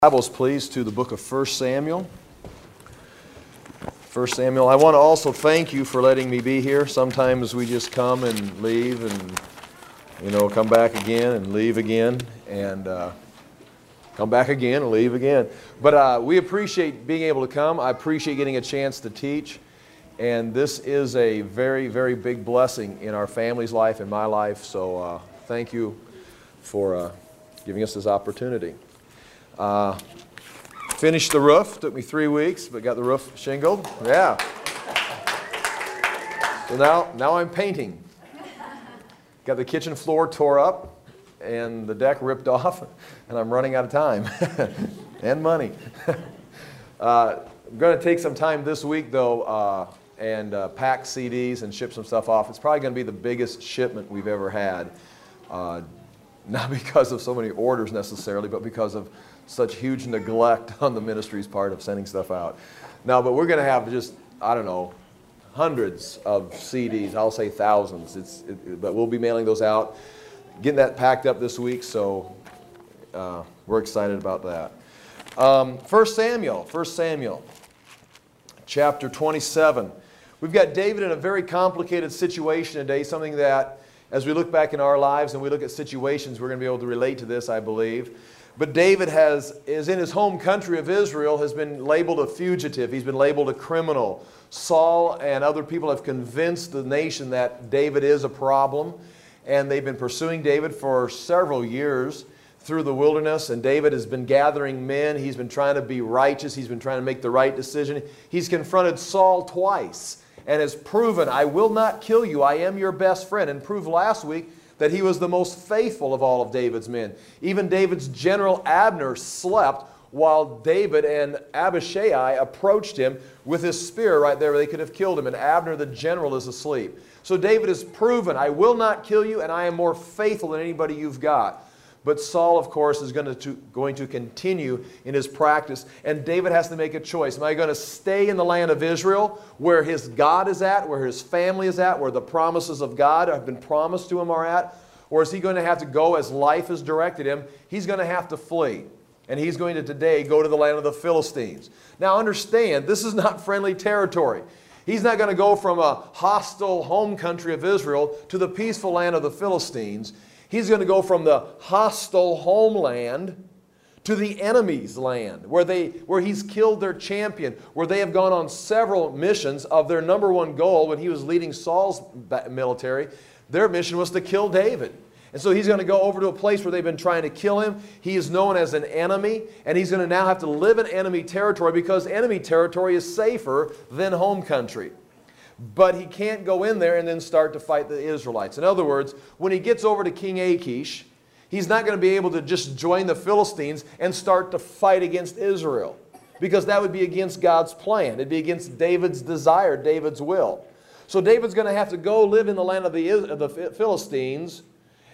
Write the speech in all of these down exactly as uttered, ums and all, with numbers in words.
Bibles, please, to the book of First Samuel. First Samuel. I want to also thank you for letting me be here. Sometimes we just come and leave and, you know, come back again and leave again and uh, come back again and leave again. But uh, we appreciate being able to come. I appreciate getting a chance to teach. And this is a very, very big blessing in our family's life and my life. So uh, thank you for uh, giving us this opportunity. Uh, finished the roof. Took me three weeks, but got the roof shingled. Yeah. So now, now I'm painting. Got the kitchen floor tore up and the deck ripped off, and I'm running out of time and money. uh, I'm going to take some time this week, though, uh, and uh, pack C Ds and ship some stuff off. It's probably going to be the biggest shipment we've ever had. Uh, not because of so many orders necessarily, but because of such huge neglect on the ministry's part of sending stuff out. Now, but we're going to have just, I don't know, hundreds of C Ds. I'll say thousands. It's, it, but we'll be mailing those out, getting that packed up this week, so uh, we're excited about that. Um, First Samuel, First Samuel, chapter twenty-seven. We've got David in a very complicated situation today, something that, as we look back in our lives and we look at situations, we're going to be able to relate to this, I believe. But David has, is in his home country of Israel, has been labeled a fugitive. He's been labeled a criminal. Saul and other people have convinced the nation that David is a problem. And they've been pursuing David for several years through the wilderness. And David has been gathering men. He's been trying to be righteous. He's been trying to make the right decision. He's confronted Saul twice and has proven, I will not kill you. I am your best friend. And proved last week that he was the most faithful of all of David's men. Even David's general Abner slept while David and Abishai approached him with his spear right there where they could have killed him. And Abner the general is asleep. So David has proven, I will not kill you, and I am more faithful than anybody you've got. But Saul, of course, is going to, going to continue in his practice. And David has to make a choice. Am I going to stay in the land of Israel where his God is at, where his family is at, where the promises of God have been promised to him are at? Or is he going to have to go as life has directed him? He's going to have to flee. And he's going to today go to the land of the Philistines. Now understand, this is not friendly territory. He's not going to go from a hostile home country of Israel to the peaceful land of the Philistines. He's going to go from the hostile homeland to the enemy's land, where, they, where he's killed their champion, where they have gone on several missions of their number one goal when he was leading Saul's military. Their mission was to kill David. And so he's going to go over to a place where they've been trying to kill him. He is known as an enemy, and he's going to now have to live in enemy territory because enemy territory is safer than home country. But he can't go in there and then start to fight the Israelites. In other words, when he gets over to King Achish, he's not going to be able to just join the Philistines and start to fight against Israel, because that would be against God's plan. It'd be against David's desire, David's will. So David's going to have to go live in the land of the, of the Philistines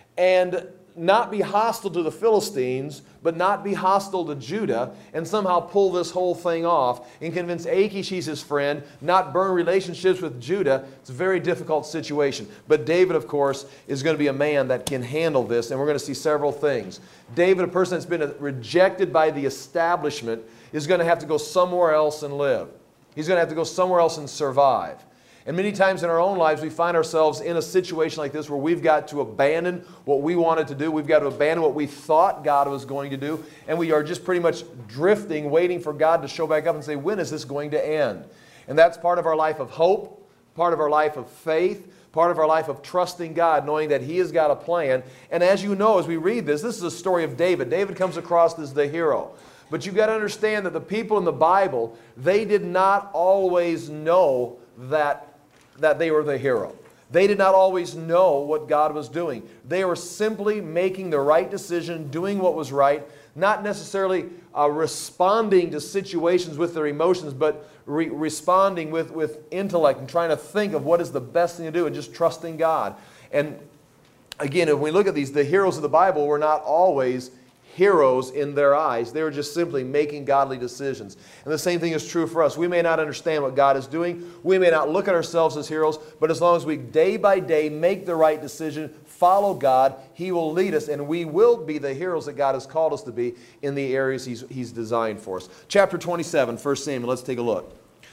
and not be hostile to the Philistines, but not be hostile to Judah, and somehow pull this whole thing off and convince Achish he's his friend, not burn relationships with Judah. It's a very difficult situation. But David, of course, is going to be a man that can handle this, and we're going to see several things. David, a person that's been rejected by the establishment, is going to have to go somewhere else and live. He's going to have to go somewhere else and survive. And many times in our own lives, we find ourselves in a situation like this where we've got to abandon what we wanted to do. We've got to abandon what we thought God was going to do. And we are just pretty much drifting, waiting for God to show back up and say, when is this going to end? And that's part of our life of hope, part of our life of faith, part of our life of trusting God, knowing that He has got a plan. And as you know, as we read this, this is a story of David. David comes across as the hero. But you've got to understand that the people in the Bible, they did not always know that that they were the hero. They did not always know what God was doing. They were simply making the right decision, doing what was right, not necessarily uh, responding to situations with their emotions, but re responding with, with intellect and trying to think of what is the best thing to do and just trusting God. And again, if we look at these, the heroes of the Bible were not always heroes in their eyes. They were just simply making godly decisions. And the same thing is true for us. We may not understand what God is doing. We may not look at ourselves as heroes, but as long as we day by day make the right decision, follow God, He will lead us, and we will be the heroes that God has called us to be in the areas He's, he's designed for us. Chapter twenty-seven, First Samuel, let's take a look.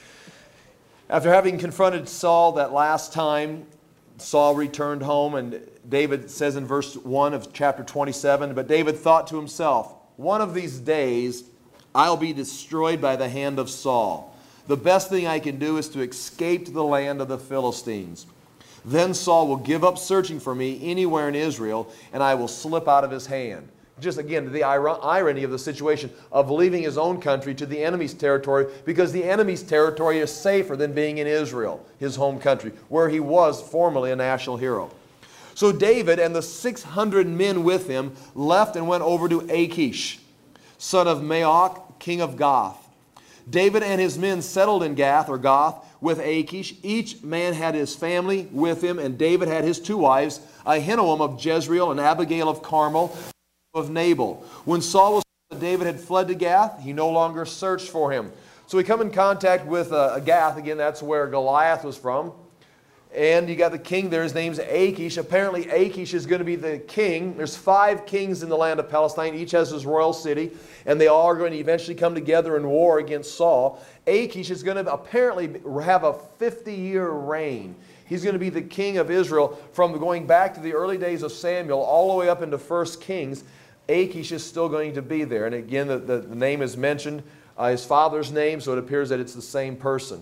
After having confronted Saul that last time, Saul returned home, and David says in verse one of chapter twenty-seven, but David thought to himself, one of these days I'll be destroyed by the hand of Saul. The best thing I can do is to escape to the land of the Philistines. Then Saul will give up searching for me anywhere in Israel, and I will slip out of his hand. Just again, the irony of the situation of leaving his own country to the enemy's territory, because the enemy's territory is safer than being in Israel, his home country, where he was formerly a national hero. So David and the six hundred men with him left and went over to Achish, son of Maoch, king of Gath. David and his men settled in Gath or Goth with Achish. Each man had his family with him, and David had his two wives, Ahinoam of Jezreel and Abigail of Carmel of Nabal. When Saul was told that David had fled to Gath, he no longer searched for him. So we come in contact with uh, Gath. Again, that's where Goliath was from. And you got the king there. His name's Achish. Apparently Achish is going to be the king. There's five kings in the land of Palestine. Each has his royal city. And they all are going to eventually come together in war against Saul. Achish is going to apparently have a fifty-year reign. He's going to be the king of Israel from going back to the early days of Samuel all the way up into First Kings. Achish is still going to be there. And again, the, the, the name is mentioned, uh, his father's name, so it appears that it's the same person.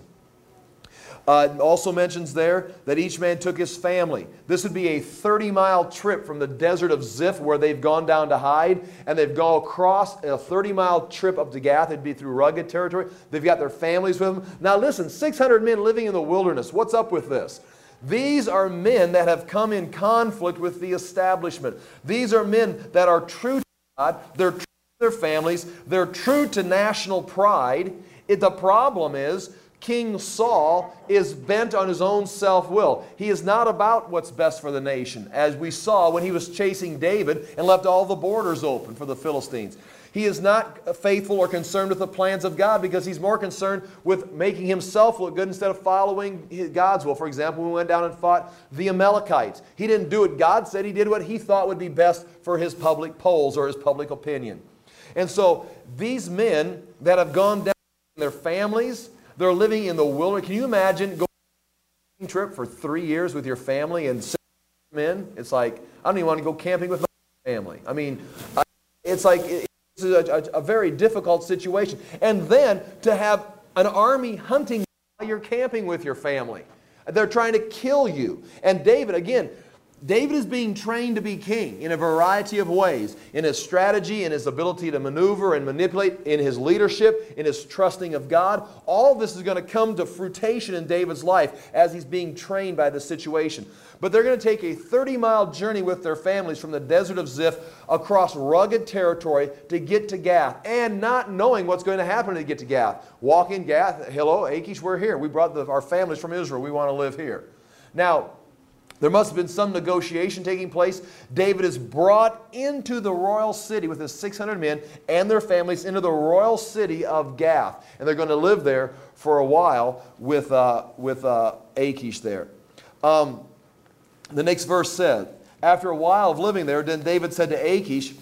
Uh, it also mentions there that each man took his family. This would be a thirty-mile trip from the desert of Ziph, where they've gone down to hide, and they've gone across a thirty-mile trip up to Gath. It'd be through rugged territory. They've got their families with them. Now listen, six hundred men living in the wilderness. What's up with this? These are men that have come in conflict with the establishment. These are men that are true to God. They're true to their families. They're true to national pride. It, the problem is, King Saul is bent on his own self-will. He is not about what's best for the nation, as we saw when he was chasing David and left all the borders open for the Philistines. He is not faithful or concerned with the plans of God, because he's more concerned with making himself look good instead of following God's will. For example, we went down and fought the Amalekites. He didn't do what God said. He did what he thought would be best for his public polls or his public opinion. And so these men that have gone down in their families, they're living in the wilderness. Can you imagine going on a trip for three years with your family and six men? It's like, I don't even want to go camping with my family. I mean, it's like, it's a, a, a very difficult situation. And then to have an army hunting while you're camping with your family. They're trying to kill you. And David, again, David is being trained to be king in a variety of ways. In his strategy, in his ability to maneuver and manipulate, in his leadership, in his trusting of God. All this is going to come to fruition in David's life as he's being trained by the situation. But they're going to take a thirty-mile journey with their families from the desert of Ziph across rugged territory to get to Gath, and not knowing what's going to happen to get to Gath. Walk in Gath, hello, Achish, we're here. We brought the, our families from Israel. We want to live here. Now, there must have been some negotiation taking place. David is brought into the royal city with his six hundred men and their families into the royal city of Gath. And they're going to live there for a while with, uh, with uh, Achish there. Um, the next verse says, after a while of living there, then David said to Achish,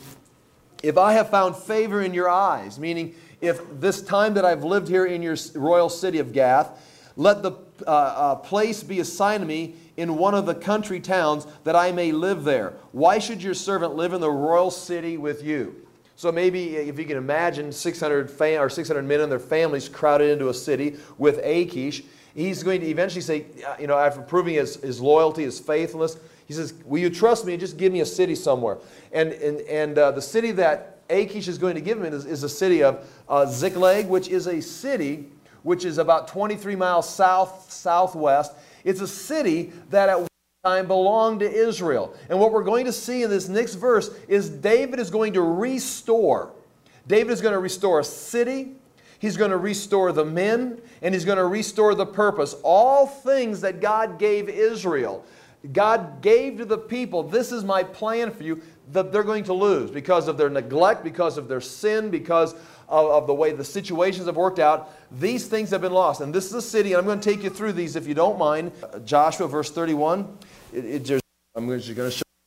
if I have found favor in your eyes, meaning if this time that I've lived here in your royal city of Gath, let the uh, uh, place be assigned to me in one of the country towns, that I may live there. Why should your servant live in the royal city with you? So maybe if you can imagine six hundred, fam or six hundred men and their families crowded into a city with Achish, he's going to eventually say, you know, after proving his, his loyalty, his faithfulness, he says, will you trust me and just give me a city somewhere? And, and, and uh, the city that Achish is going to give him is, is the city of uh, Ziklag, which is a city which is about twenty-three miles south, southwest. It's a city that at one time belonged to Israel. And what we're going to see in this next verse is David is going to restore. David is going to restore a city. He's going to restore the men. And he's going to restore the purpose. All things that God gave Israel. God gave to the people, this is my plan for you, that they're going to lose because of their neglect, because of their sin, because of, of the way the situations have worked out. These things have been lost. And this is a city, and I'm going to take you through these if you don't mind. Uh, Joshua verse thirty-one. It, it just, I'm just going to show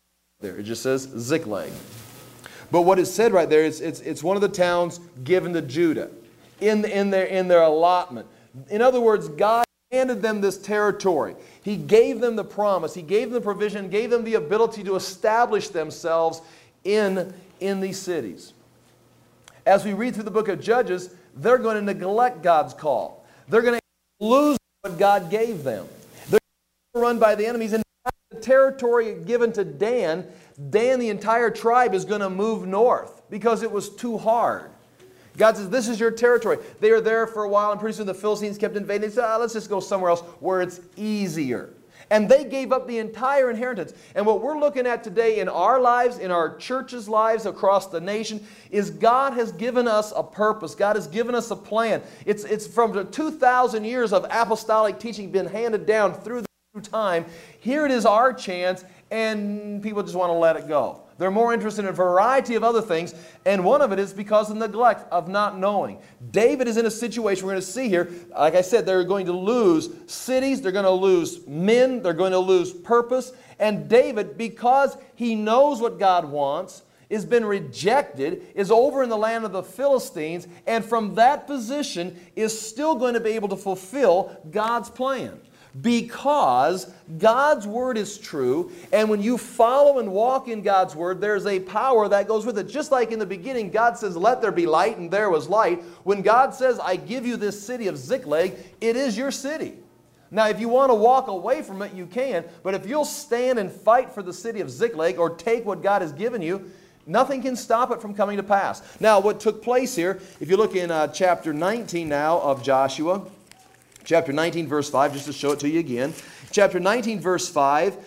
there. It just says Ziklag. But what is said right there is it's, it's one of the towns given to Judah in, in, their, in their allotment. In other words, God handed them this territory. He gave them the promise. He gave them the provision, gave them the ability to establish themselves in, in these cities. As we read through the book of Judges, they're going to neglect God's call. They're going to lose what God gave them. They're going to run by the enemies. And the territory given to Dan, Dan, the entire tribe, is going to move north because it was too hard. God says, this is your territory. They are there for a while, and pretty soon the Philistines kept invading. They said, ah, let's just go somewhere else where it's easier. And they gave up the entire inheritance. And what we're looking at today in our lives, in our churches' lives across the nation, is God has given us a purpose. God has given us a plan. It's, it's from the two thousand years of apostolic teaching been handed down through the through time. Here it is our chance, and people just want to let it go. They're more interested in a variety of other things, and one of it is because of neglect, of not knowing. David is in a situation we're going to see here. Like I said, they're going to lose cities, they're going to lose men, they're going to lose purpose. And David, because he knows what God wants, has been rejected, is over in the land of the Philistines, and from that position is still going to be able to fulfill God's plan. Because God's Word is true, and when you follow and walk in God's Word, there's a power that goes with it. Just like in the beginning, God says, let there be light, and there was light. When God says, I give you this city of Ziklag, it is your city. Now, if you want to walk away from it, you can, but if you'll stand and fight for the city of Ziklag, or take what God has given you, nothing can stop it from coming to pass. Now, what took place here, if you look in uh, chapter nineteen now of Joshua, chapter nineteen, verse five, just to show it to you again. Chapter nineteen, verse five,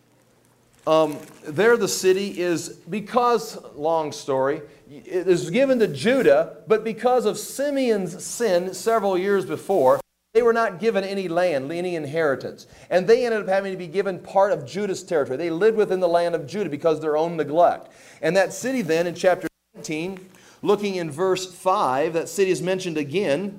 um, there the city is, because, long story, it is given to Judah, but because of Simeon's sin several years before, they were not given any land, any inheritance. And they ended up having to be given part of Judah's territory. They lived within the land of Judah because of their own neglect. And that city then, in chapter nineteen, looking in verse five, that city is mentioned again.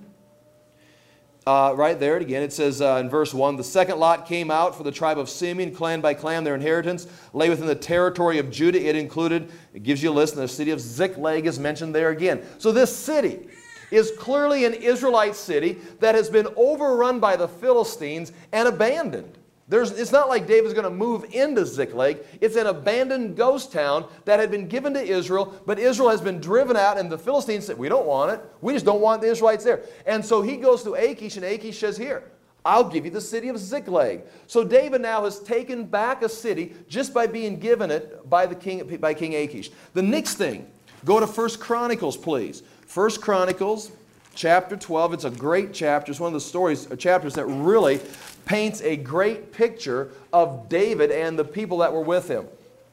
Uh, right there again, it says uh, in verse one, the second lot came out for the tribe of Simeon, clan by clan. Their inheritance lay within the territory of Judah. It included, it gives you a list, and the city of Ziklag is mentioned there again. So this city is clearly an Israelite city that has been overrun by the Philistines and abandoned. There's, it's not like David's going to move into Ziklag. It's an abandoned ghost town that had been given to Israel, but Israel has been driven out, and the Philistines said, we don't want it. We just don't want the Israelites there. And so he goes to Achish, and Achish says, here, I'll give you the city of Ziklag. So David now has taken back a city just by being given it by, the king, by King Achish. The next thing, go to First Chronicles, please. First Chronicles, chapter twelve. It's a great chapter. It's one of the stories, chapters that really paints a great picture of David and the people that were with him.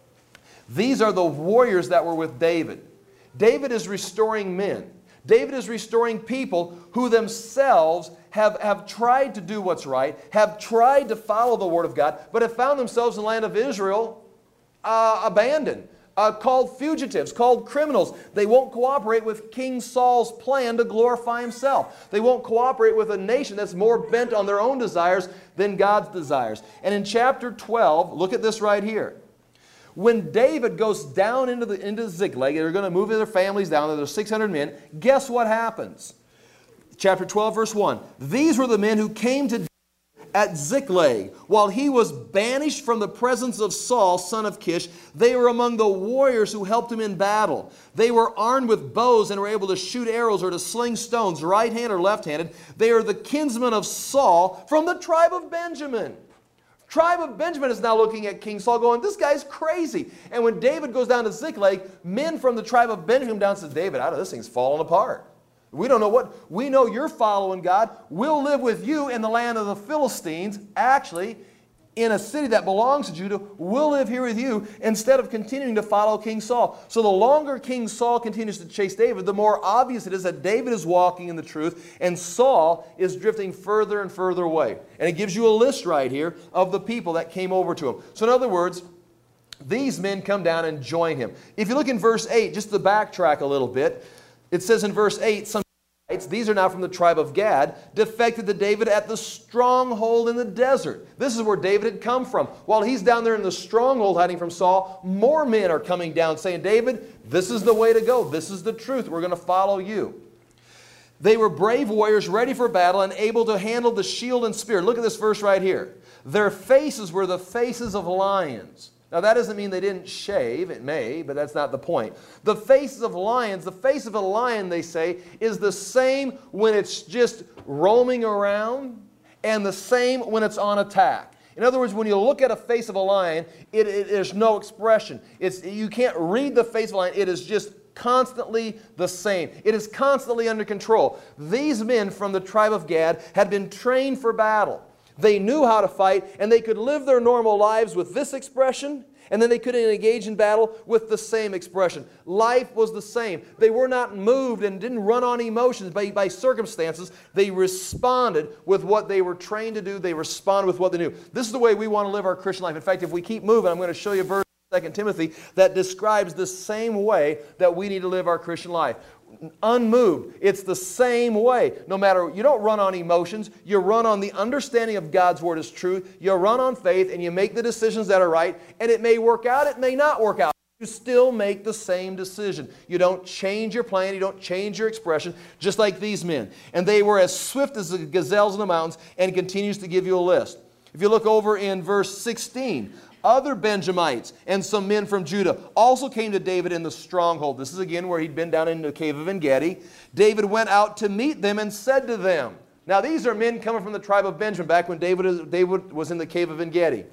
These are the warriors that were with David. David is restoring men. David is restoring people who themselves have, have tried to do what's right, have tried to follow the Word of God, but have found themselves in the land of Israel uh, abandoned. Uh, called fugitives, called criminals. They won't cooperate with King Saul's plan to glorify himself. They won't cooperate with a nation that's more bent on their own desires than God's desires. And in chapter twelve, look at this right here. When David goes down into, the, into Ziklag, they're going to move their families down there, there's six hundred men, guess what happens? Chapter twelve, verse one. These were the men who came to at Ziklag, while he was banished from the presence of Saul, son of Kish. They were among the warriors who helped him in battle. They were armed with bows and were able to shoot arrows or to sling stones, right-handed or left-handed. They are the kinsmen of Saul from the tribe of Benjamin. Tribe of Benjamin is now looking at King Saul going, this guy's crazy. And when David goes down to Ziklag, men from the tribe of Benjamin come down and say, David, I know this thing's falling apart. We don't know what. We know you're following God. We'll live with you in the land of the Philistines. Actually, in a city that belongs to Judah, we'll live here with you instead of continuing to follow King Saul. So the longer King Saul continues to chase David, the more obvious it is that David is walking in the truth and Saul is drifting further and further away. And it gives you a list right here of the people that came over to him. So in other words, these men come down and join him. If you look in verse eight, just to backtrack a little bit, it says in verse eight, some these are now from the tribe of Gad, defected to David at the stronghold in the desert. This is where David had come from. While he's down there in the stronghold hiding from Saul, more men are coming down saying, David, this is the way to go. This is the truth. We're going to follow you. They were brave warriors ready for battle and able to handle the shield and spear. Look at this verse right here. Their faces were the faces of lions. Now, that doesn't mean they didn't shave. It may, but that's not the point. The faces of lions, the face of a lion, they say, is the same when it's just roaming around and the same when it's on attack. In other words, when you look at a face of a lion, it, it, there's no expression. It's, you can't read the face of a lion. It is just constantly the same. It is constantly under control. These men from the tribe of Gad had been trained for battle. They knew how to fight, and they could live their normal lives with this expression, and then they could engage in battle with the same expression. Life was the same. They were not moved and didn't run on emotions by, by circumstances. They responded with what they were trained to do. They responded with what they knew. This is the way we want to live our Christian life. In fact, if we keep moving, I'm going to show you a verse in Second Timothy that describes the same way that we need to live our Christian life. Unmoved. It's the same way. No matter, you don't run on emotions. You run on the understanding of God's Word as truth. You run on faith and you make the decisions that are right. And it may work out. It may not work out. You still make the same decision. You don't change your plan. You don't change your expression, just like these men. And they were as swift as the gazelles in the mountains, and continues to give you a list. If you look over in verse sixteen, other Benjamites and some men from Judah also came to David in the stronghold. This is again where he'd been down in the cave of En-Gedi. David went out to meet them and said to them. Now these are men coming from the tribe of Benjamin back when David, David was in the cave of En-Gedi.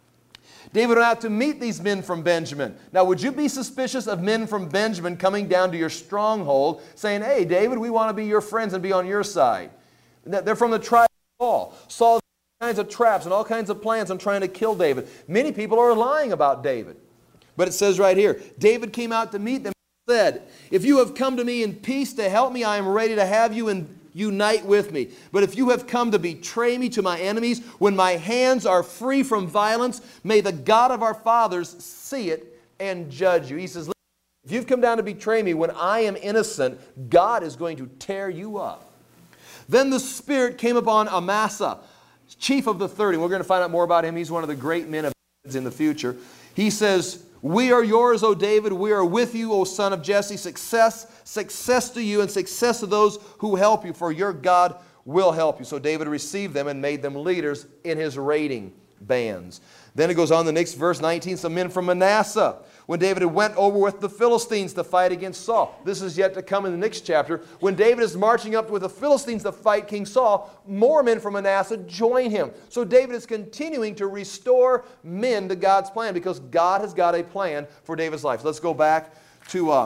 David went out to meet these men from Benjamin. Now would you be suspicious of men from Benjamin coming down to your stronghold saying, hey David, we want to be your friends and be on your side? They're from the tribe of Saul. Saul kinds of traps and all kinds of plans on trying to kill David. Many people are lying about David. But it says right here, David came out to meet them and said, if you have come to me in peace to help me, I am ready to have you and unite with me. But if you have come to betray me to my enemies, when my hands are free from violence, may the God of our fathers see it and judge you. He says, if you've come down to betray me when I am innocent, God is going to tear you up. Then the Spirit came upon Amasa, chief of the thirty. We're going to find out more about him. He's one of the great men of in the future. He says, we are yours, O David. We are with you, O son of Jesse. Success, success to you and success to those who help you, for your God will help you. So David received them and made them leaders in his raiding bands. Then it goes on the next verse, nineteen, some men from Manasseh. When David went over with the Philistines to fight against Saul. This is yet to come in the next chapter. When David is marching up with the Philistines to fight King Saul, more men from Manasseh join him. So David is continuing to restore men to God's plan because God has got a plan for David's life. Let's go back to uh,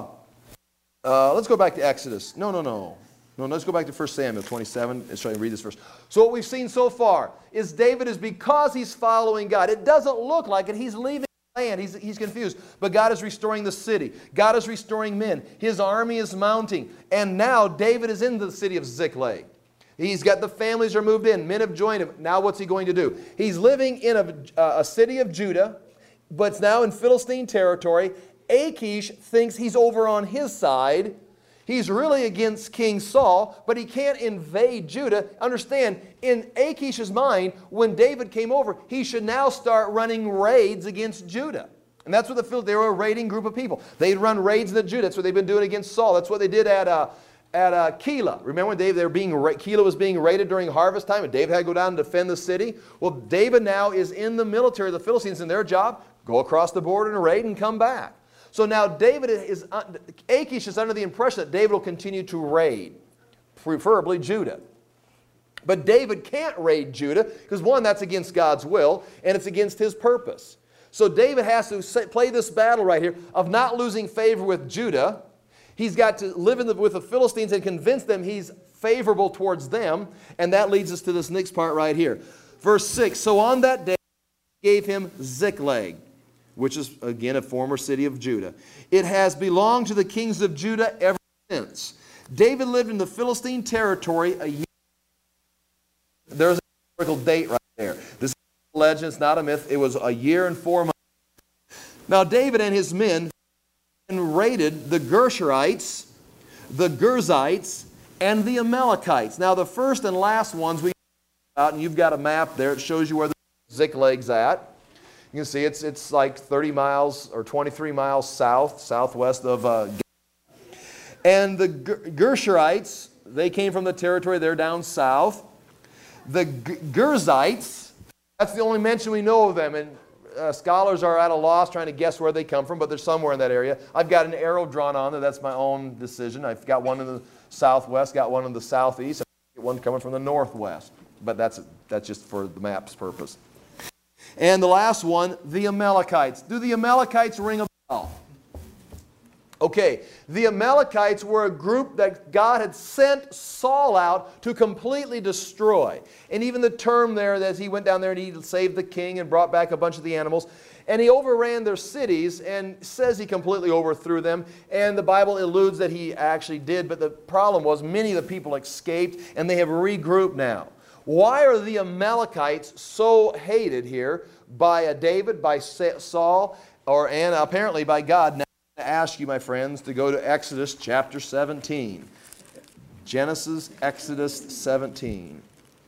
uh, let's go back to Exodus. No, no, no. No, let's go back to First Samuel twenty-seven. Let's try to read this verse. So what we've seen so far is David is because he's following God. It doesn't look like it. He's leaving land. He's, he's confused. But God is restoring the city. God is restoring men. His army is mounting. And now David is in the city of Ziklag. He's got the families are moved in. Men have joined him. Now what's he going to do? He's living in a, uh, a city of Judah, but it's now in Philistine territory. Achish thinks he's over on his side. He's really against King Saul, but he can't invade Judah. Understand, in Achish's mind, when David came over, he should now start running raids against Judah. And that's what the Philistines, they were a raiding group of people. They'd run raids into Judah. That's what they've been doing against Saul. That's what they did at uh, at uh, Keilah. Remember when David, they were being, Keilah was being raided during harvest time, and David had to go down and defend the city? Well, David now is in the military of the Philistines, and their job, go across the border and raid and come back. So now David is, Achish is under the impression that David will continue to raid, preferably Judah. But David can't raid Judah because one, that's against God's will, and it's against his purpose. So David has to say, play this battle right here of not losing favor with Judah. He's got to live in the, with the Philistines and convince them he's favorable towards them. And that leads us to this next part right here. Verse six, so on that day he gave him Ziklag, which is, again, a former city of Judah. It has belonged to the kings of Judah ever since. David lived in the Philistine territory a year. There's a historical date right there. This is a legend, it's not a myth. It was a year and four months. Now David and his men raided the Gershurites, the Girzites, and the Amalekites. Now the first and last ones we out, and you've got a map there. It shows you where the Ziklag's at. You can see it's, it's like thirty miles or twenty-three miles south, southwest of uh, and the Gershurites, they came from the territory, they're down south. The Gerzites, that's the only mention we know of them, and uh, scholars are at a loss trying to guess where they come from, but they're somewhere in that area. I've got an arrow drawn on there. That's my own decision. I've got one in the southwest, got one in the southeast, and one coming from the northwest. But that's, that's just for the map's purpose. And the last one, the Amalekites. Do the Amalekites ring a bell? Okay, the Amalekites were a group that God had sent Saul out to completely destroy. And even the term there, that he went down there and he saved the king and brought back a bunch of the animals. And he overran their cities and says he completely overthrew them. And the Bible alludes that he actually did. But the problem was many of the people escaped and they have regrouped now. Why are the Amalekites so hated here by David, by Saul, or and apparently by God? Now, I ask you, my friends, to go to Exodus chapter seventeen. Genesis, Exodus seventeen.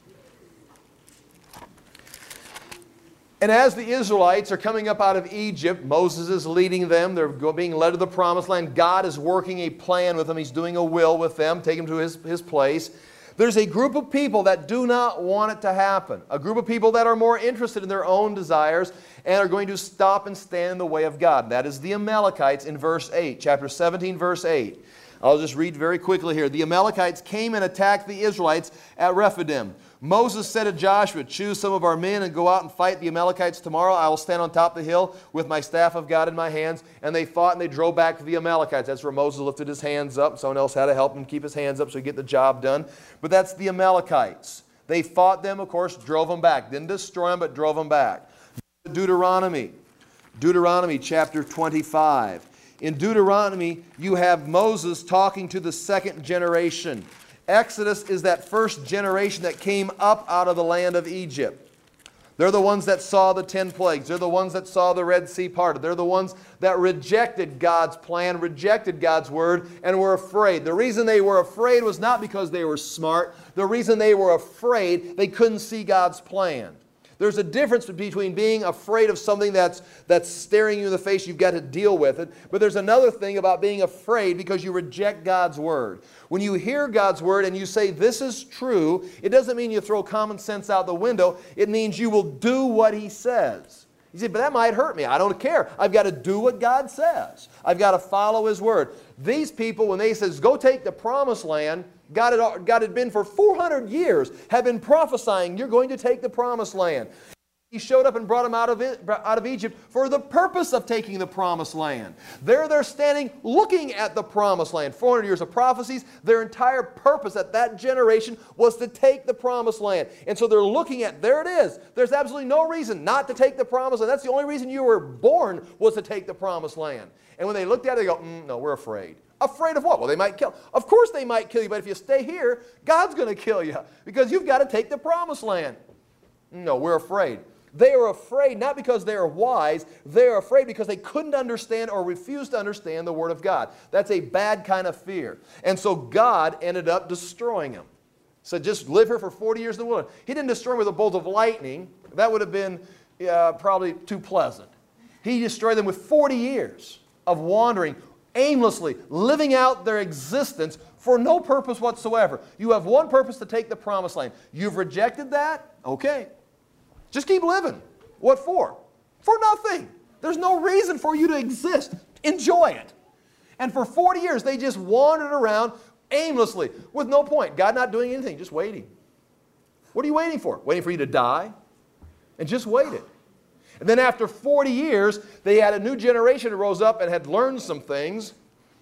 And as the Israelites are coming up out of Egypt, Moses is leading them. They're being led to the promised land. God is working a plan with them. He's doing a will with them, taking them to his, his place. There's a group of people that do not want it to happen. A group of people that are more interested in their own desires and are going to stop and stand in the way of God. That is the Amalekites in verse eight, chapter seventeen, verse eight. I'll just read very quickly here. The Amalekites came and attacked the Israelites at Rephidim. Moses said to Joshua, choose some of our men and go out and fight the Amalekites tomorrow. I will stand on top of the hill with my staff of God in my hands. And they fought and they drove back the Amalekites. That's where Moses lifted his hands up. Someone else had to help him keep his hands up so he could get the job done. But that's the Amalekites. They fought them, of course, drove them back. Didn't destroy them, but drove them back. Deuteronomy. Deuteronomy chapter twenty-five. In Deuteronomy, you have Moses talking to the second generation. Exodus is that first generation that came up out of the land of Egypt. They're the ones that saw the ten plagues. They're the ones that saw the Red Sea parted. They're the ones that rejected God's plan, rejected God's word, and were afraid. The reason they were afraid was not because they were smart. The reason they were afraid, they couldn't see God's plan. There's a difference between being afraid of something that's, that's staring you in the face, you've got to deal with it. But there's another thing about being afraid because you reject God's word. When you hear God's word and you say, this is true, it doesn't mean you throw common sense out the window. It means you will do what He says. You say, but that might hurt me. I don't care. I've got to do what God says. I've got to follow His word. These people, when they says, go take the promised land, God had, God had been for four hundred years, had been prophesying, you're going to take the promised land. He showed up and brought them out of, it, out of Egypt for the purpose of taking the promised land. There they're standing looking at the promised land. four hundred years of prophecies. Their entire purpose at that generation was to take the promised land. And so they're looking at, there it is. There's absolutely no reason not to take the promised land. That's the only reason you were born, was to take the promised land. And when they looked at it, they go, mm, no, we're afraid. Afraid of what? Well, they might kill. Of course they might kill you, but if you stay here, God's going to kill you because you've got to take the promised land. No, we're afraid. They are afraid not because they are wise. They are afraid because they couldn't understand or refused to understand the Word of God. That's a bad kind of fear. And so God ended up destroying them. So just live here for forty years in the wilderness. He didn't destroy them with a bolt of lightning. That would have been uh, probably too pleasant. He destroyed them with forty years of wandering aimlessly, living out their existence for no purpose whatsoever. You have one purpose, to take the promised land. You've rejected that? Okay. Just keep living. What for? For nothing. There's no reason for you to exist. Enjoy it. And for forty years, they just wandered around aimlessly with no point. God not doing anything, just waiting. What are you waiting for? Waiting for you to die? And just waited. And then after forty years, they had a new generation that rose up and had learned some things.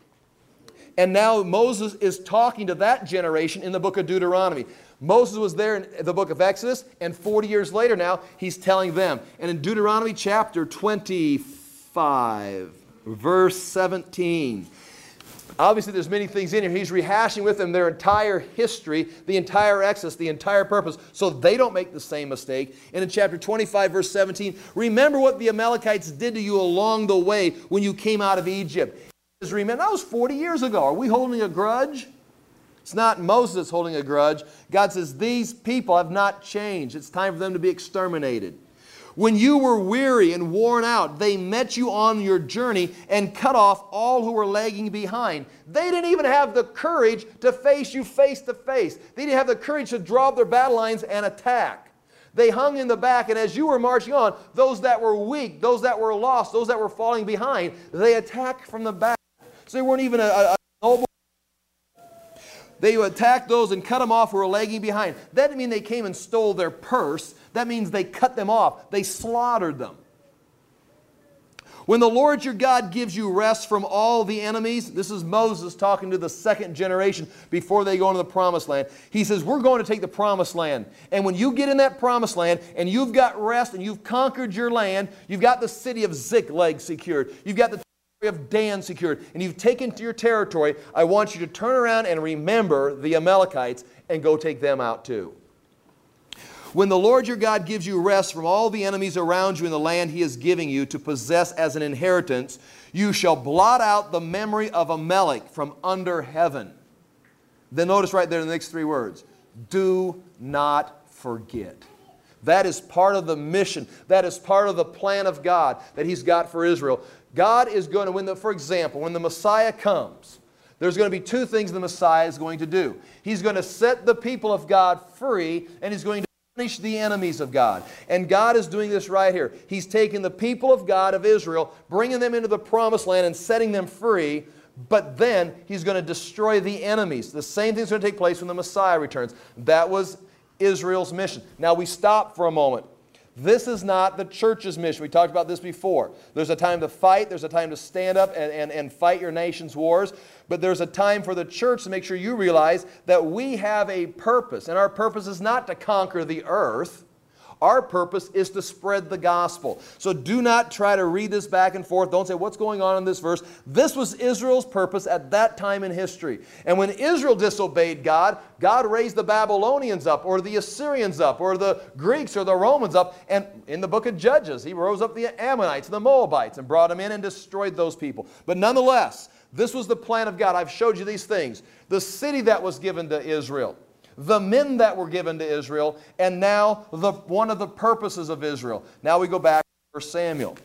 And now Moses is talking to that generation in the book of Deuteronomy. Moses was there in the book of Exodus, and forty years later now, he's telling them. And in Deuteronomy chapter twenty-five, verse seventeen, obviously there's many things in here. He's rehashing with them their entire history, the entire Exodus, the entire purpose, so they don't make the same mistake. And in chapter twenty-five, verse seventeen, remember what the Amalekites did to you along the way when you came out of Egypt. Remember, that was forty years ago. Are we holding a grudge? It's not Moses that's holding a grudge. God says, these people have not changed. It's time for them to be exterminated. When you were weary and worn out, they met you on your journey and cut off all who were lagging behind. They didn't even have the courage to face you face to face. They didn't have the courage to draw up their battle lines and attack. They hung in the back, and as you were marching on, those that were weak, those that were lost, those that were falling behind, they attacked from the back. So they weren't even a, a, a noble. They attacked those and cut them off who were lagging behind. That didn't mean they came and stole their purse. That means they cut them off. They slaughtered them. When the Lord your God gives you rest from all the enemies, this is Moses talking to the second generation before they go into the promised land. He says, we're going to take the promised land. And when you get in that promised land and you've got rest and you've conquered your land, you've got the city of Ziklag secured. You've got the of Dan secured, and you've taken to your territory, I want you to turn around and remember the Amalekites and go take them out too. When the Lord your God gives you rest from all the enemies around you in the land He is giving you to possess as an inheritance, you shall blot out the memory of Amalek from under heaven. Then notice right there in the next three words, do not forget. That is part of the mission. That is part of the plan of God that He's got for Israel. God is going to, when the, for example, when the Messiah comes, there's going to be two things the Messiah is going to do. He's going to set the people of God free, and He's going to punish the enemies of God. And God is doing this right here. He's taking the people of God, of Israel, bringing them into the promised land and setting them free, but then He's going to destroy the enemies. The same thing is going to take place when the Messiah returns. That was Israel's mission. Now we stop for a moment. This is not the church's mission. We talked about this before. There's a time to fight. There's a time to stand up and, and, and fight your nation's wars. But there's a time for the church to make sure you realize that we have a purpose. And our purpose is not to conquer the earth. Our purpose is to spread the gospel. So do not try to read this back and forth. Don't say, what's going on in this verse? This was Israel's purpose at that time in history. And when Israel disobeyed God, God raised the Babylonians up, or the Assyrians up, or the Greeks or the Romans up. And in the book of Judges, He rose up the Ammonites and the Moabites and brought them in and destroyed those people. But nonetheless, this was the plan of God. I've showed you these things. The city that was given to Israel, the men that were given to Israel, and now the, one of the purposes of Israel. Now we go back to First Samuel.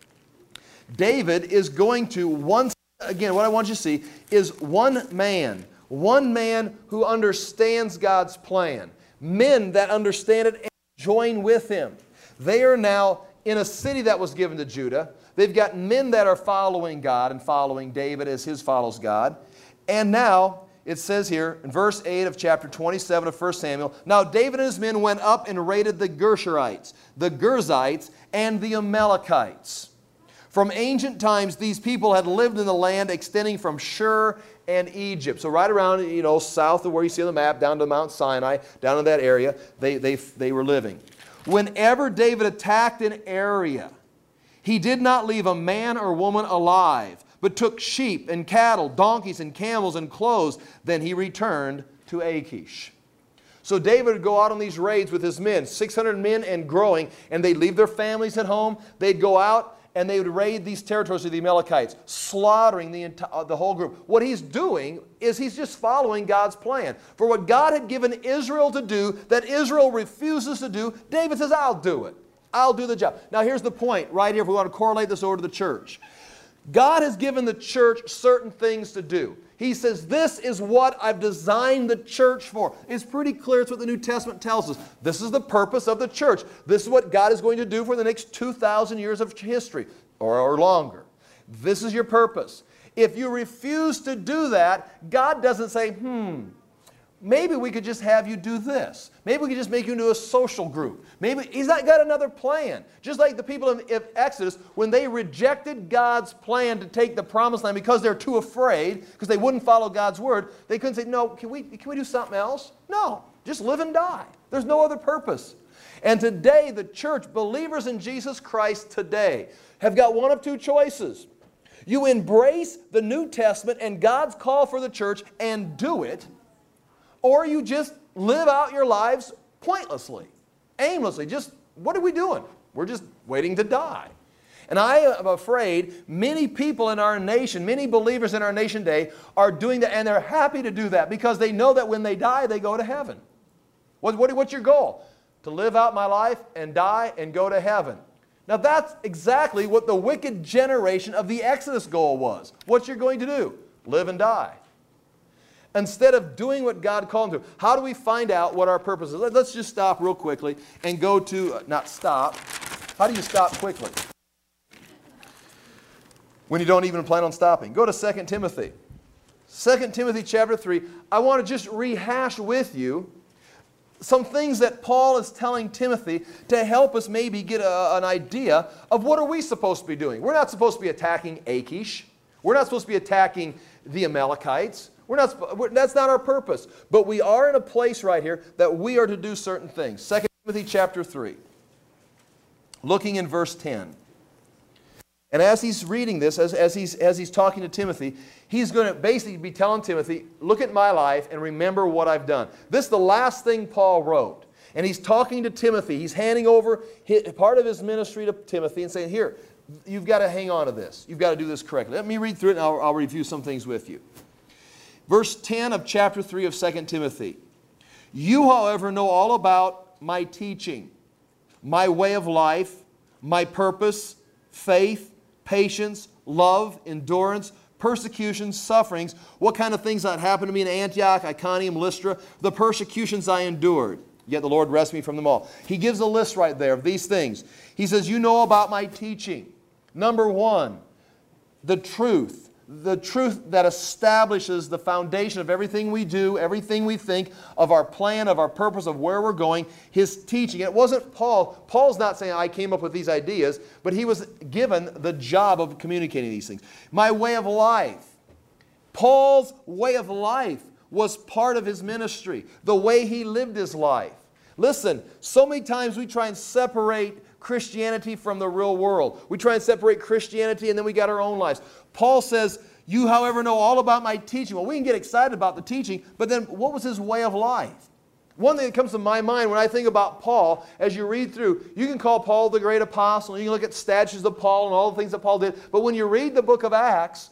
David is going to, once again, what I want you to see is one man, one man who understands God's plan. Men that understand it and join with him. They are now in a city that was given to Judah. They've got men that are following God and following David as his follows God. And now, it says here in verse eight of chapter twenty-seven of First Samuel, now David and his men went up and raided the Gershurites, the Girzites, and the Amalekites. From ancient times, these people had lived in the land extending from Shur and Egypt. So right around, you know, south of where you see on the map, down to Mount Sinai, down in that area, they, they, they were living. Whenever David attacked an area, he did not leave a man or woman alive, but took sheep and cattle, donkeys and camels and clothes. Then he returned to Achish. So David would go out on these raids with his men, six hundred men and growing, and they'd leave their families at home. They'd go out and they would raid these territories of the Amalekites, slaughtering the, entire, the whole group. What he's doing is he's just following God's plan. For what God had given Israel to do that Israel refuses to do, David says, I'll do it. I'll do the job. Now here's the point right here, if we want to correlate this over to the church. God has given the church certain things to do. He says, this is what I've designed the church for. It's pretty clear. It's what the New Testament tells us. This is the purpose of the church. This is what God is going to do for the next two thousand years of history, or, or longer. This is your purpose. If you refuse to do that, God doesn't say, hmm, maybe we could just have you do this. Maybe we could just make you into a social group. Maybe He's not got another plan. Just like the people of Exodus, when they rejected God's plan to take the promised land because they're too afraid, because they wouldn't follow God's word, they couldn't say, no, can we, can we do something else? No, just live and die. There's no other purpose. And today, the church, believers in Jesus Christ today, have got one of two choices. You embrace the New Testament and God's call for the church and do it, or you just live out your lives pointlessly, aimlessly. Just, what are we doing? We're just waiting to die. And I am afraid many people in our nation, many believers in our nation today are doing that, and they're happy to do that because they know that when they die, they go to heaven. What, what, what's your goal? To live out my life and die and go to heaven. Now that's exactly what the wicked generation of the Exodus goal was. What you're going to do? Live and die. Instead of doing what God called them to. How do we find out what our purpose is? Let's just stop real quickly and go to, uh, not stop. How do you stop quickly? When you don't even plan on stopping. Go to Second Timothy. Second Timothy chapter three. I want to just rehash with you some things that Paul is telling Timothy to help us maybe get a, an idea of what are we supposed to be doing. We're not supposed to be attacking Achish. We're not supposed to be attacking the Amalekites. We're not, we're, that's not our purpose. But we are in a place right here that we are to do certain things. Second Timothy chapter three. Looking in verse ten. And as he's reading this, as, as, he's, as he's talking to Timothy, he's going to basically be telling Timothy, look at my life and remember what I've done. This is the last thing Paul wrote. And he's talking to Timothy. He's handing over his, part of his ministry to Timothy and saying, here, you've got to hang on to this. You've got to do this correctly. Let me read through it and I'll, I'll review some things with you. Verse ten of chapter three of Second Timothy. You, however, know all about my teaching, my way of life, my purpose, faith, patience, love, endurance, persecutions, sufferings, what kind of things that happened to me in Antioch, Iconium, Lystra, the persecutions I endured. Yet the Lord rescued me from them all. He gives a list right there of these things. He says, you know about my teaching. Number one, the truth. The truth that establishes the foundation of everything we do, everything we think, of our plan, of our purpose, of where we're going, his teaching. It wasn't Paul. Paul's not saying I came up with these ideas, but he was given the job of communicating these things. My way of life. Paul's way of life was part of his ministry, the way he lived his life. Listen, so many times we try and separate Christianity from the real world. We try and separate Christianity and then we got our own lives. Paul says, you, however, know all about my teaching. Well, we can get excited about the teaching, but then what was his way of life? One thing that comes to my mind when I think about Paul, as you read through, you can call Paul the great apostle, you can look at statues of Paul and all the things that Paul did, but when you read the book of Acts,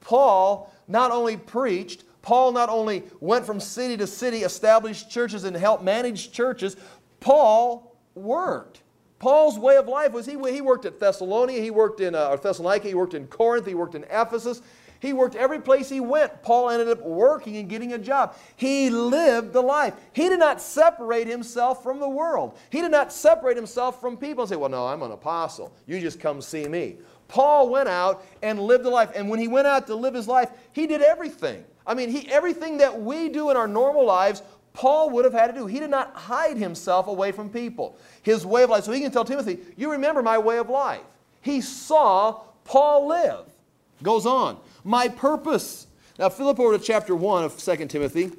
Paul not only preached, Paul not only went from city to city, established churches and helped manage churches, Paul worked. Paul's way of life was he, he worked at Thessalonica, he worked in uh, Thessalonica, he worked in Corinth, he worked in Ephesus. He worked every place he went. Paul ended up working and getting a job. He lived the life. He did not separate himself from the world. He did not separate himself from people and say, well, no, I'm an apostle. You just come see me. Paul went out and lived a life. And when he went out to live his life, he did everything. I mean, he, everything that we do in our normal lives, Paul would have had to do. He did not hide himself away from people. His way of life. So he can tell Timothy, you remember my way of life. He saw Paul live. Goes on. My purpose. Now flip over to chapter one of Second Timothy.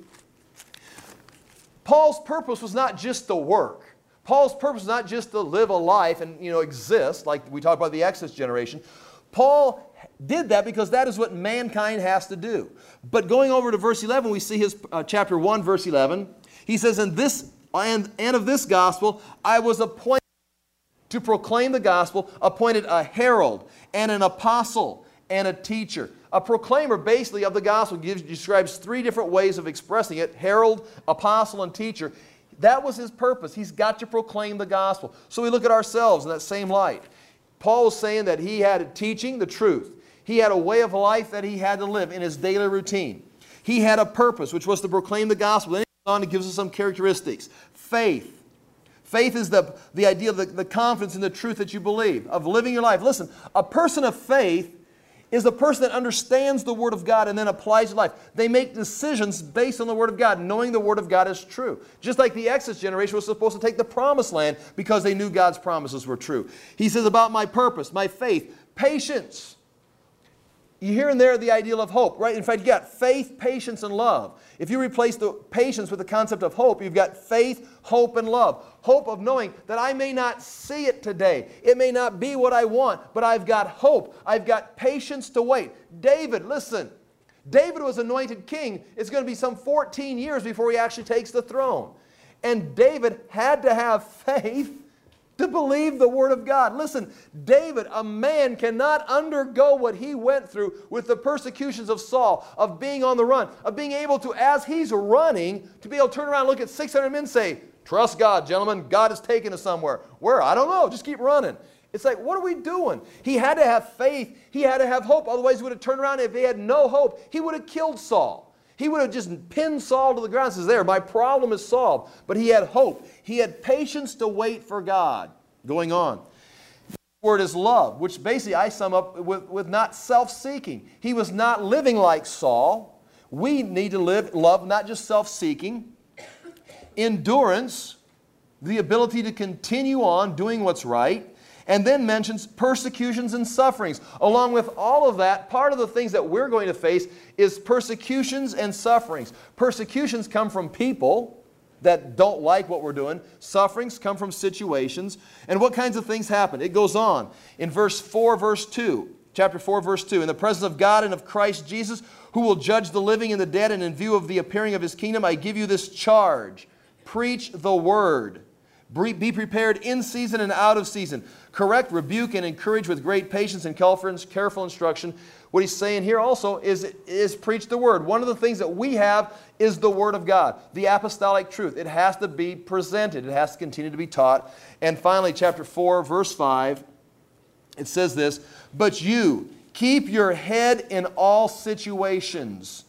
Paul's purpose was not just to work. Paul's purpose was not just to live a life and, you know, exist, like we talked about the Exodus generation. Paul did that because that is what mankind has to do. But going over to verse eleven, we see his uh, chapter one, verse eleven. He says, and, this, and, and of this gospel I was appointed to proclaim the gospel, appointed a herald and an apostle and a teacher. A proclaimer, basically, of the gospel gives, describes three different ways of expressing it: herald, apostle, and teacher. That was his purpose. He's got to proclaim the gospel. So we look at ourselves in that same light. Paul is saying that he had teaching the truth. He had a way of life that he had to live in his daily routine. He had a purpose, which was to proclaim the gospel. Then he goes on and gives us some characteristics. Faith. Faith is the, the idea of the, the confidence in the truth that you believe, of living your life. Listen, a person of faith is a person that understands the Word of God and then applies it to life. They make decisions based on the Word of God, knowing the Word of God is true. Just like the Exodus generation was supposed to take the promised land because they knew God's promises were true. He says about my purpose, my faith, patience. You hear in there the ideal of hope, right? In fact, you got faith, patience, and love. If you replace the patience with the concept of hope, you've got faith, hope, and love. Hope of knowing that I may not see it today. It may not be what I want, but I've got hope. I've got patience to wait. David, listen. David was anointed king. It's going to be some fourteen years before he actually takes the throne. And David had to have faith to believe the Word of God. Listen, David, a man, cannot undergo what he went through with the persecutions of Saul, of being on the run, of being able to, as he's running, to be able to turn around and look at six hundred men and say, trust God, gentlemen. God has taken us somewhere. Where? I don't know. Just keep running. It's like, what are we doing? He had to have faith. He had to have hope. Otherwise, he would have turned around. If he had no hope, he would have killed Saul. He would have just pinned Saul to the ground and says, there, my problem is solved. But he had hope. He had patience to wait for God. Going on. The word is love, which basically I sum up with, with not self-seeking. He was not living like Saul. We need to live, love, not just self-seeking. Endurance, the ability to continue on doing what's right. And then mentions persecutions and sufferings. Along with all of that, part of the things that we're going to face is persecutions and sufferings. Persecutions come from people that don't like what we're doing. Sufferings come from situations. And what kinds of things happen? It goes on. In verse four, verse two, chapter four, verse two, in the presence of God and of Christ Jesus, who will judge the living and the dead, and in view of the appearing of His kingdom, I give you this charge. Preach the word. Be prepared in season and out of season. Correct, rebuke, and encourage with great patience and careful instruction. What he's saying here also is, is preach the word. One of the things that we have is the Word of God, the apostolic truth. It has to be presented. It has to continue to be taught. And finally, chapter four, verse five, it says this, but you keep your head in all situations.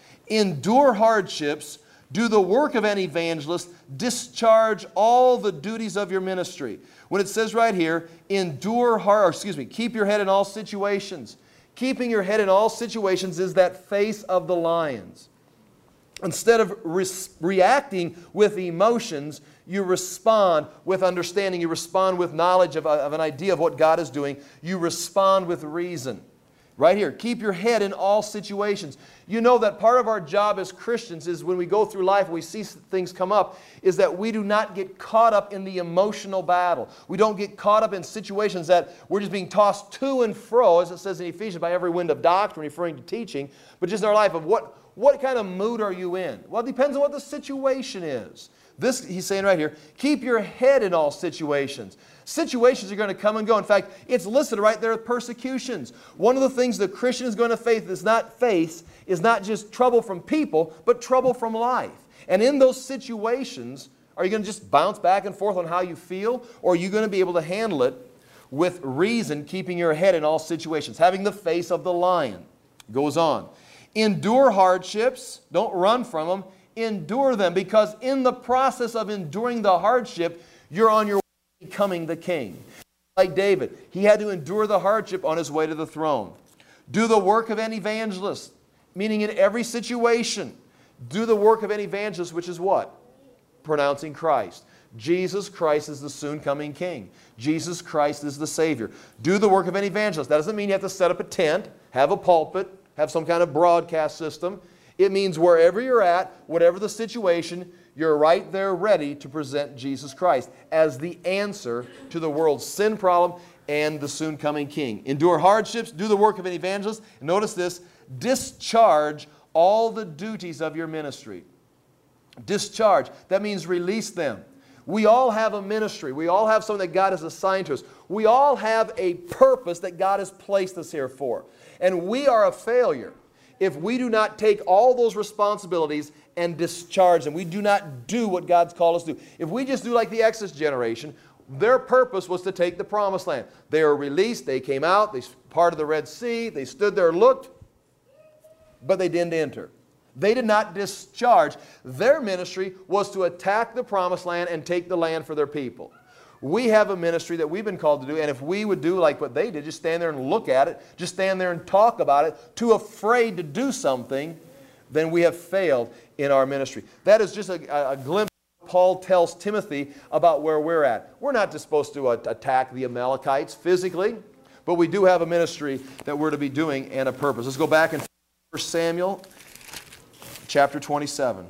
Endure hardships. Do the work of an evangelist. Discharge all the duties of your ministry. When it says right here, endure hard, or excuse me, keep your head in all situations. Keeping your head in all situations is that face of the lions. Instead of re reacting with emotions, you respond with understanding. You respond with knowledge of, of an idea of what God is doing. You respond with reason. Right here, keep your head in all situations. You know that part of our job as Christians is when we go through life and we see things come up, is that we do not get caught up in the emotional battle. We don't get caught up in situations that we're just being tossed to and fro, as it says in Ephesians, by every wind of doctrine, referring to teaching, but just in our life of what, what kind of mood are you in? Well, it depends on what the situation is. This, he's saying right here, keep your head in all situations. Situations are going to come and go. In fact, it's listed right there with persecutions. One of the things the Christian is going to face is not face is not just trouble from people, but trouble from life. And in those situations, are you going to just bounce back and forth on how you feel, or are you going to be able to handle it with reason, keeping your head in all situations, having the face of the lion? Goes on. Endure hardships. Don't run from them. Endure them, because in the process of enduring the hardship, you're on your way to becoming the king. Like David, he had to endure the hardship on his way to the throne. Do the work of an evangelist, meaning in every situation, do the work of an evangelist, which is what? Pronouncing Christ. Jesus Christ is the soon coming king. Jesus Christ is the Savior. Do the work of an evangelist. That doesn't mean you have to set up a tent, have a pulpit, have some kind of broadcast system. It means wherever you're at, whatever the situation, you're right there ready to present Jesus Christ as the answer to the world's sin problem and the soon coming king. Endure hardships, do the work of an evangelist. And notice this, discharge all the duties of your ministry. Discharge, that means release them. We all have a ministry. We all have something that God has assigned to us. We all have a purpose that God has placed us here for. And we are a failure if we do not take all those responsibilities and discharge them. We do not do what God's called us to do. If we just do like the Exodus generation, their purpose was to take the promised land. They were released, they came out, they parted the Red Sea, they stood there and looked, but they didn't enter. They did not discharge. Their ministry was to attack the promised land and take the land for their people. We have a ministry that we've been called to do, and if we would do like what they did, just stand there and look at it, just stand there and talk about it, too afraid to do something, then we have failed in our ministry. That is just a, a glimpse Paul tells Timothy about where we're at. We're not just supposed to attack the Amalekites physically, but we do have a ministry that we're to be doing and a purpose. Let's go back in First Samuel chapter twenty-seven.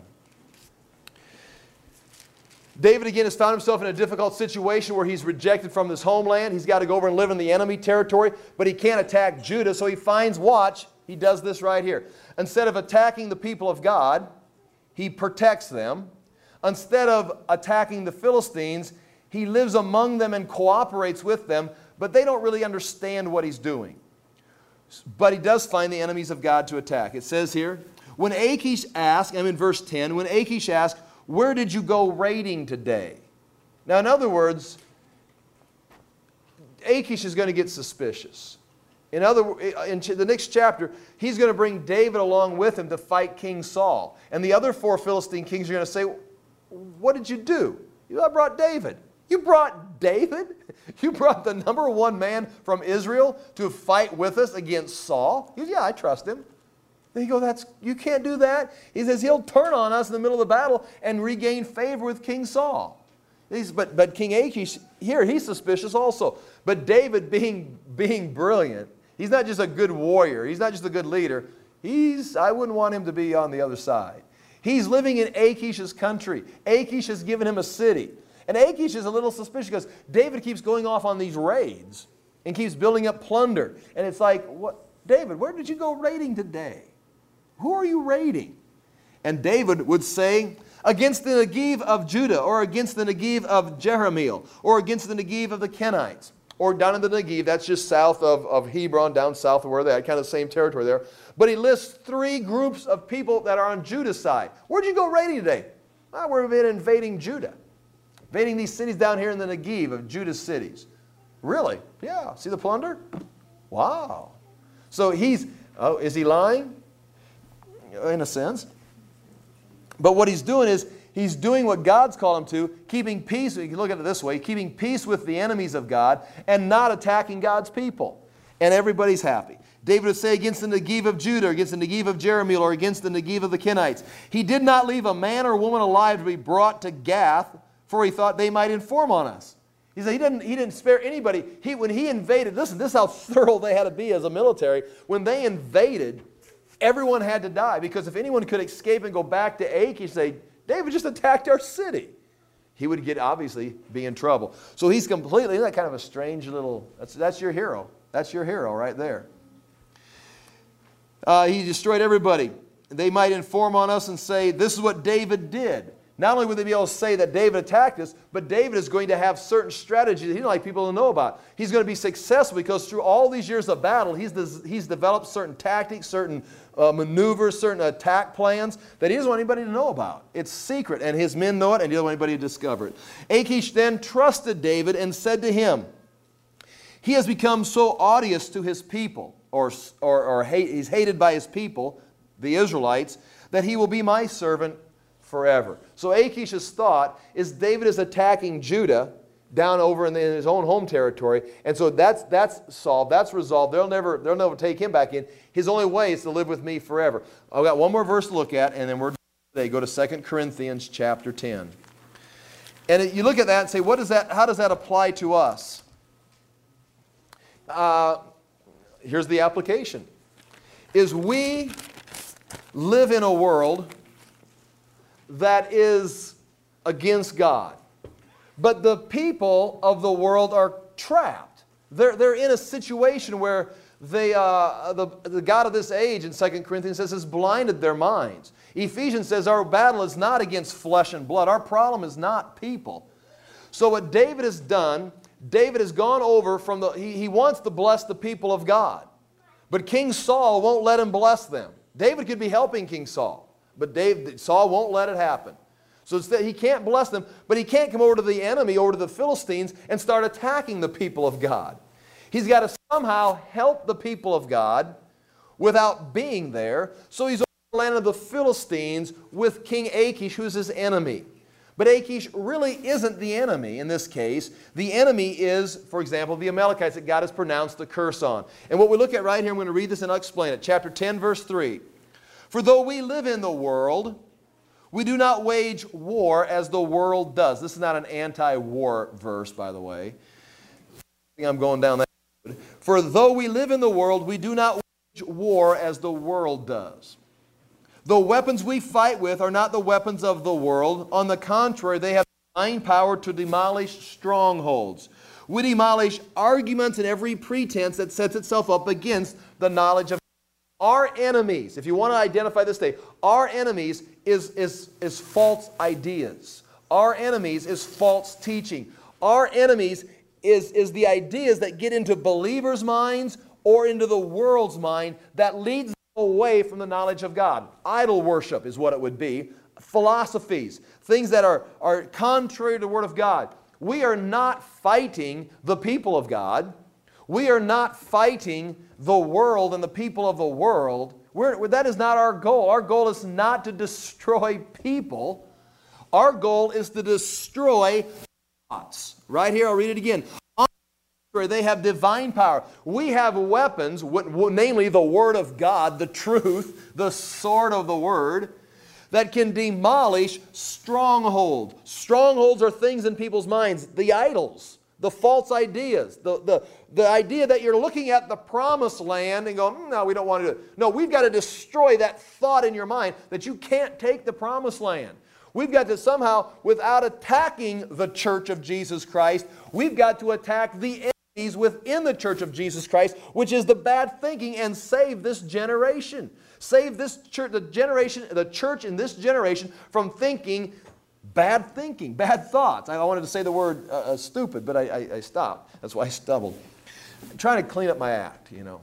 David again has found himself in a difficult situation where he's rejected from his homeland. He's got to go over and live in the enemy territory, but he can't attack Judah, so he finds, watch, he does this right here. Instead of attacking the people of God, he protects them. Instead of attacking the Philistines, He lives among them and cooperates with them, but they don't really understand what he's doing. But he does find the enemies of God to attack. It says here, when Achish asked, I'm in verse ten, when Achish asked, where did you go raiding today? Now, in other words, Achish is going to get suspicious. In other, in the next chapter, he's going to bring David along with him to fight King Saul. And the other four Philistine kings are going to say, what did you do? I brought David. You brought David? You brought the number one man from Israel to fight with us against Saul? He goes, yeah, I trust him. Then you go, that's, you can't do that. He says he'll turn on us in the middle of the battle and regain favor with King Saul. He's, but, but King Achish, here, he's suspicious also. But David, being, being brilliant, he's not just a good warrior. He's not just a good leader. He's, I wouldn't want him to be on the other side. He's living in Achish's country. Achish has given him a city. And Achish is a little suspicious because David keeps going off on these raids and keeps building up plunder. And it's like, what, David, where did you go raiding today? Who are you raiding? And David would say, against the Negev of Judah, or against the Negev of Jerahmeel, or against the Negev of the Kenites, or down in the Negev, that's just south of, of Hebron, down south of where they had, kind of the same territory there. But he lists three groups of people that are on Judah's side. Where'd you go raiding today? Well, we've been invading Judah. Invading these cities down here in the Negev of Judah's cities. Really? Yeah. See the plunder? Wow. So he's, oh, is he lying? In a sense. But what he's doing is, he's doing what God's called him to, keeping peace, you can look at it this way, keeping peace with the enemies of God and not attacking God's people. And everybody's happy. David would say against the Negev of Judah, or against the Negev of Jerahmeel, or against the Negev of the Kenites. He did not leave a man or woman alive to be brought to Gath, for he thought they might inform on us. He said he didn't, he didn't spare anybody. He, when he invaded, listen, this is how thorough they had to be as a military. When they invaded, everyone had to die, because if anyone could escape and go back to Achish and say, David just attacked our city, he would get, obviously, be in trouble. So he's completely, isn't that kind of a strange little, that's, that's your hero. That's your hero right there. Uh, he destroyed everybody. They might inform on us and say, this is what David did. Not only would they be able to say that David attacked us, but David is going to have certain strategies that he didn't like people to know about. He's going to be successful because through all these years of battle, he's, he's developed certain tactics, certain uh, maneuvers, certain attack plans that he doesn't want anybody to know about. It's secret, and his men know it, and he doesn't want anybody to discover it. Achish then trusted David and said to him, he has become so odious to his people, or, or, or hate, he's hated by his people, the Israelites, that he will be my servant forever. So Achish's thought is David is attacking Judah down over in, the, in his own home territory, and so that's that's solved, that's resolved. They'll never they'll never take him back in. His only way is to live with me forever. I've got one more verse to look at, and then we're done today. Go to Second Corinthians chapter ten, and you look at that and say, what does that? How does that apply to us? Uh, here's the application: is we live in a world that is against God. But the people of the world are trapped. They're, they're in a situation where they, uh, the, the God of this age, in Second Corinthians says, has blinded their minds. Ephesians says our battle is not against flesh and blood. Our problem is not people. So what David has done, David has gone over from the, he, he wants to bless the people of God. But King Saul won't let him bless them. David could be helping King Saul. But David, Saul won't let it happen. So instead, he can't bless them, but he can't come over to the enemy, over to the Philistines, and start attacking the people of God. He's got to somehow help the people of God without being there. So he's over the land of the Philistines with King Achish, who's his enemy. But Achish really isn't the enemy in this case. The enemy is, for example, the Amalekites that God has pronounced the curse on. And what we look at right here, I'm going to read this and I'll explain it. Chapter ten, verse three. For though we live in the world, we do not wage war as the world does. This is not an anti-war verse, by the way. I'm going down that road. For though we live in the world, we do not wage war as the world does. The weapons we fight with are not the weapons of the world. On the contrary, they have divine power to demolish strongholds. We demolish arguments and every pretense that sets itself up against the knowledge of God. Our enemies, if you want to identify this day, our enemies is, is, is false ideas. Our enemies is false teaching. Our enemies is, is the ideas that get into believers' minds or into the world's mind that leads them away from the knowledge of God. Idol worship is what it would be. Philosophies, things that are, are contrary to the Word of God. We are not fighting the people of God. We are not fighting the world and the people of the world. We're, that is not our goal. Our goal is not to destroy people. Our goal is to destroy thoughts. Right here, I'll read it again. They have divine power. We have weapons, namely the Word of God, the truth, the sword of the Word, that can demolish strongholds. Strongholds are things in people's minds, the idols, the false ideas, the, the, the idea that you're looking at the promised land and going, no, we don't want to do it. No, we've got to destroy that thought in your mind that you can't take the promised land. We've got to somehow, without attacking the church of Jesus Christ, we've got to attack the enemies within the church of Jesus Christ, which is the bad thinking, and save this generation. Save this church, the generation, the church in this generation from thinking bad thinking, bad thoughts. I wanted to say the word uh, uh, stupid, but I, I, I stopped. That's why I stumbled. I'm trying to clean up my act, you know.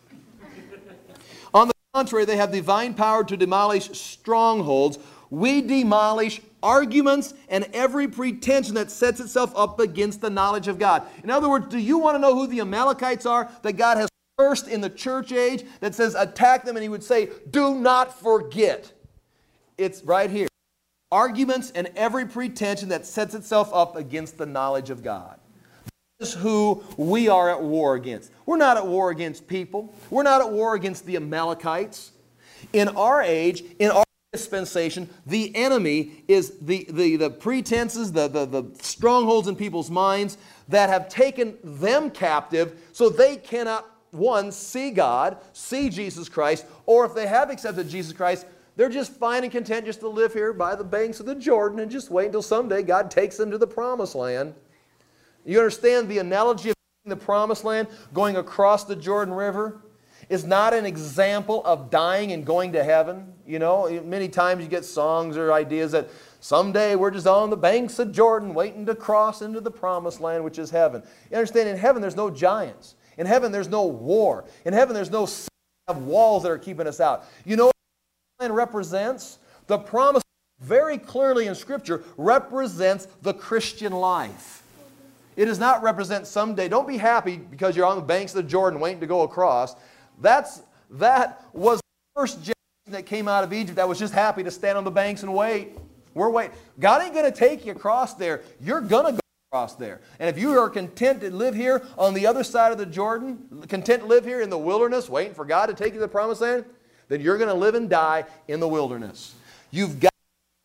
On the contrary, they have divine power to demolish strongholds. We demolish arguments and every pretension that sets itself up against the knowledge of God. In other words, do you want to know who the Amalekites are that God has cursed in the church age, that says attack them, and He would say, do not forget? It's right here. Arguments and every pretension that sets itself up against the knowledge of God. This is who we are at war against. We're not at war against people. We're not at war against the Amalekites. In our age, in our dispensation, the enemy is the, the, the pretenses, the, the, the strongholds in people's minds that have taken them captive so they cannot, one, see God, see Jesus Christ, or if they have accepted Jesus Christ, they're just fine and content just to live here by the banks of the Jordan and just wait until someday God takes them to the promised land. You understand the analogy of the promised land, going across the Jordan River, is not an example of dying and going to heaven. You know, many times you get songs or ideas that someday we're just on the banks of Jordan waiting to cross into the promised land, which is heaven. You understand, in heaven there's no giants. In heaven there's no war. In heaven there's no walls that are keeping us out. You know what the land represents? The promise very clearly in Scripture represents the Christian life. It does not represent someday. Don't be happy because you're on the banks of the Jordan waiting to go across. That's, that was the first generation that came out of Egypt that was just happy to stand on the banks and wait. We're waiting. God ain't going to take you across there. You're going to go across there. And if you are content to live here on the other side of the Jordan, content to live here in the wilderness, waiting for God to take you to the promised land, then you're going to live and die in the wilderness. You've got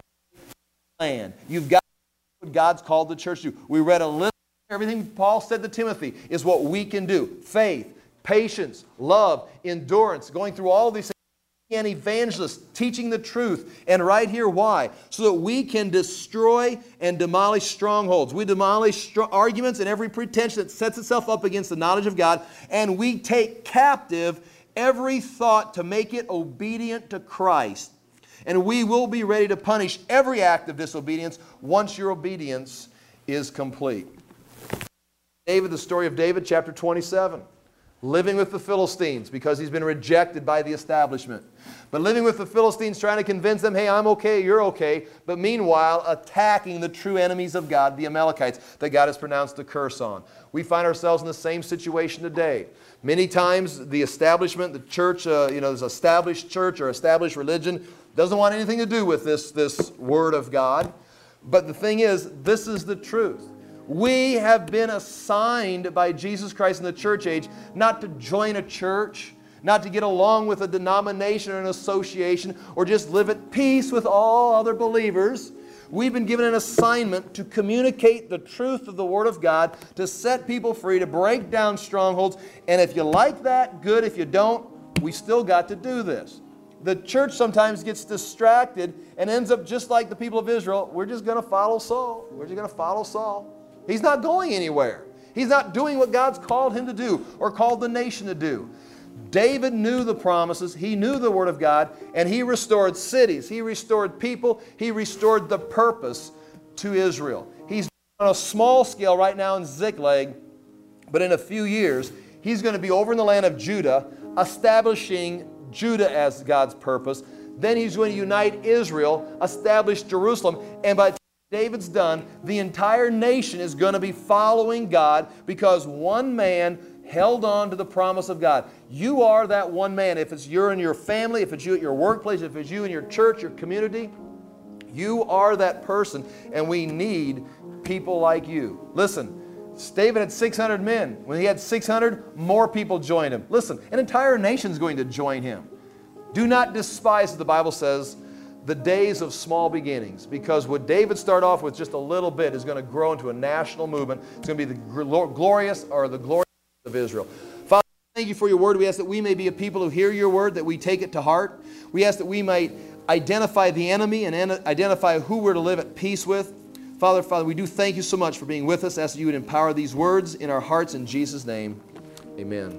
land. You've got what God's called the church to do. We read a list. Everything Paul said to Timothy is what we can do. Faith, patience, love, endurance, going through all these things. And evangelists, teaching the truth. And right here, why? So that we can destroy and demolish strongholds. We demolish str- arguments and every pretension that sets itself up against the knowledge of God. And we take captive every thought to make it obedient to Christ. And we will be ready to punish every act of disobedience once your obedience is complete. David, the story of David, chapter twenty-seven. Living with the Philistines because he's been rejected by the establishment. But living with the Philistines, trying to convince them, hey, I'm okay, you're okay. But meanwhile, attacking the true enemies of God, the Amalekites, that God has pronounced a curse on. We find ourselves in the same situation today. Many times the establishment, the church, uh, you know, this established church or established religion doesn't want anything to do with this, this Word of God. But the thing is, this is the truth. We have been assigned by Jesus Christ in the church age not to join a church, not to get along with a denomination or an association, or just live at peace with all other believers. We've been given an assignment to communicate the truth of the Word of God, to set people free, to break down strongholds. And if you like that, good. If you don't, we still got to do this. The church sometimes gets distracted and ends up just like the people of Israel. We're just going to follow Saul. We're just going to follow Saul. He's not going anywhere. He's not doing what God's called him to do or called the nation to do. David knew the promises. He knew the Word of God, and he restored cities. He restored people. He restored the purpose to Israel. He's on a small scale right now in Ziklag, but in a few years, he's going to be over in the land of Judah, establishing Judah as God's purpose. Then he's going to unite Israel, establish Jerusalem, and by the time David's done, the entire nation is going to be following God because one man held on to the promise of God. You are that one man. If it's you in your family, if it's you at your workplace, if it's you in your church, your community, you are that person, and we need people like you. Listen, David had six hundred men. When he had six hundred, more people joined him. Listen, an entire nation's going to join him. Do not despise, as the Bible says, the days of small beginnings, because what David started off with just a little bit is going to grow into a national movement. It's going to be the glorious or the glory of Israel. Father, thank you for your word. We ask that we may be a people who hear your word, that we take it to heart. We ask that we might identify the enemy and identify who we're to live at peace with. Father, Father, we do thank you so much for being with us. I ask that you would empower these words in our hearts in Jesus' name. Amen.